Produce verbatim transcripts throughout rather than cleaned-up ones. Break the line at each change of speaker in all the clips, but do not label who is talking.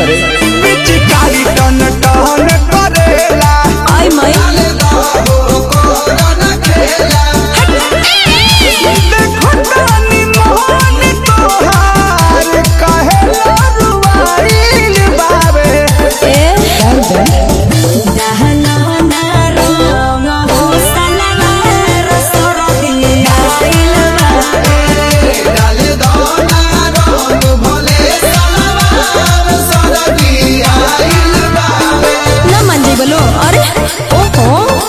सरे
पिचकारी टन टन करेला
आई मैं
देखो तानी मोहन तोहार कहेला रुवाइल बावे
ए दहना ना रंग हो सलवा रसर दिया आइल बावे
डाल दोना रंग भले सलवार सरदी आइल बावे
ना मान जाई बोलो अरे ओहो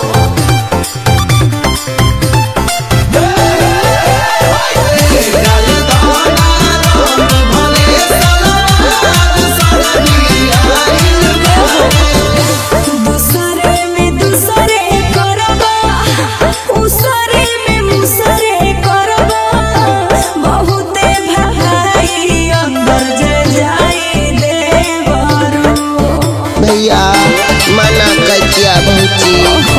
भैया मना कचिया भौजी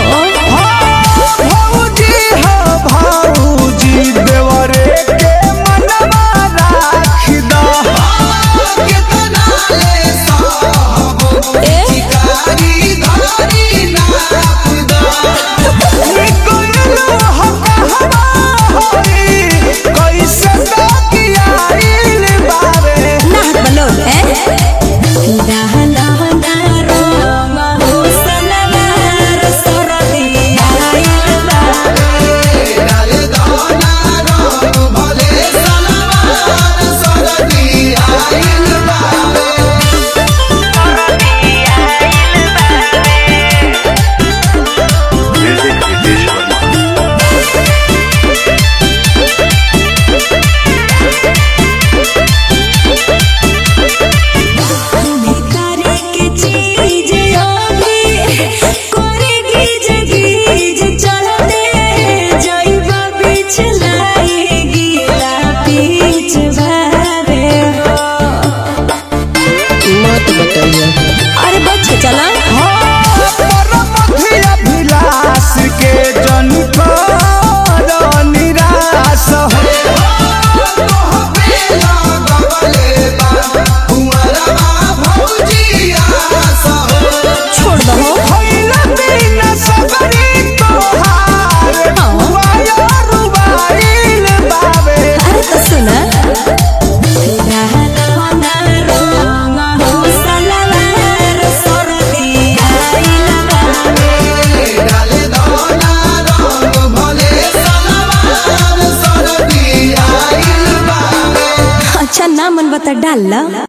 भौजी हो भौजी देवरे के मनवा राख द कितना ले साहब चिकारी धारी नाप द निकलो हो कहवा होई कैसे कियाइल बावे
ना बोलो है दहना ना रंग हो सलवा रसर दिया आइल बावे
डाल दोना रंग भले सलवार सरदी आइल बावे
भिखारी के चीज होगी करेगी जगीज चलते जाइबा बीच लाएगी ला बीच भावे हो
मत बताइए
अरे बच्चे चला
अभिलाष के जन निराश
छोड़ दो अरे तो सुना दहना रंग हो सलवा रसर दिया आइल बावे अच्छा ना मन बता डाल ला।